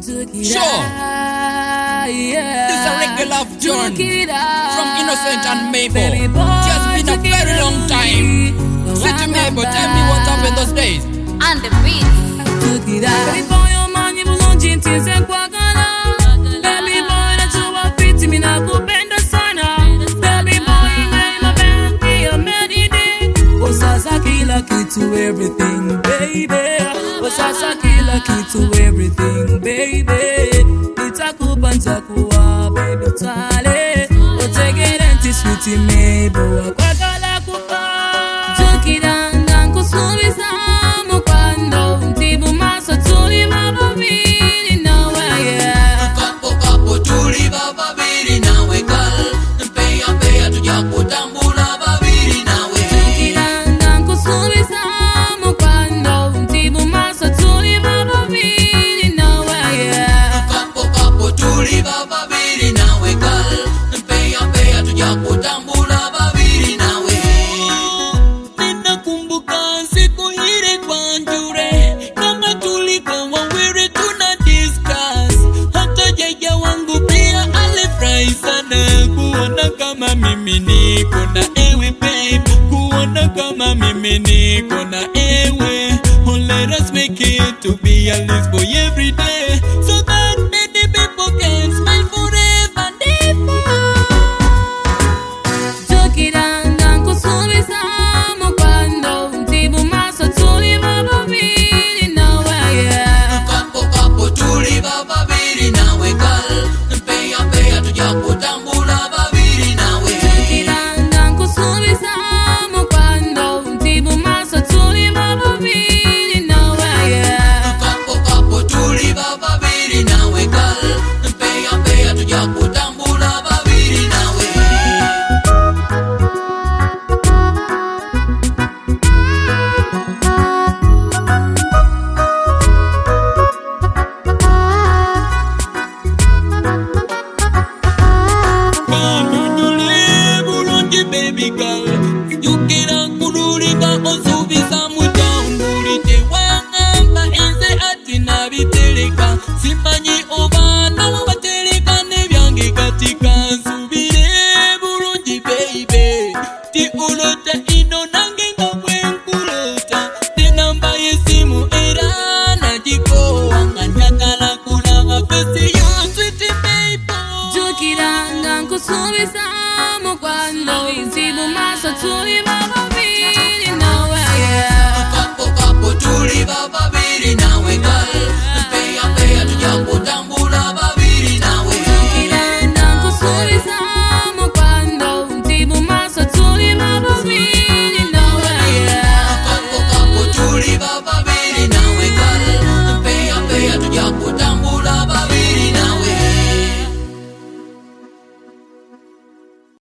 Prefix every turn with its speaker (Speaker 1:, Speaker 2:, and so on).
Speaker 1: Sure. This is a regular journey from Innocent and Mabel. It has been a very long time. City Mabel, tell me what happened those days.
Speaker 2: And the beats. Baby boy, your man, you belong in things and quagana. Baby boy, that's your fit, me na kupenda sana. Baby boy, my baby, you're meditating. Osasa kila kitu everything, baby. Osasa kila kitu everything, baby. Nitakupa nitakuwa, baby, tale. Otege renti sweetie Mabel, kwagala kupa. Tukidanga nkusubiza mukwando, ntibu maso tuli bababili nawe, yeah.
Speaker 1: Kapo tuli bababili nawe gal. Peya tujakutambula babili nawe.
Speaker 2: Tukidanga nkusubiza mukwando, ntibu maso tuli bababili nawe, yeah.
Speaker 1: Kapo tuli bababili nawe gal. Peya tujakutambula babili nawe.
Speaker 3: Ninakumbuka siku ile kwa njure, kama tulikuwa wawili tuna discuss. Hata jaja wangu pia alifurahi sana kuona kama mimi niko na ewe babe, kuona kama mimi niko na ewe. Oh, let us make it to be a Lisboy every day, so that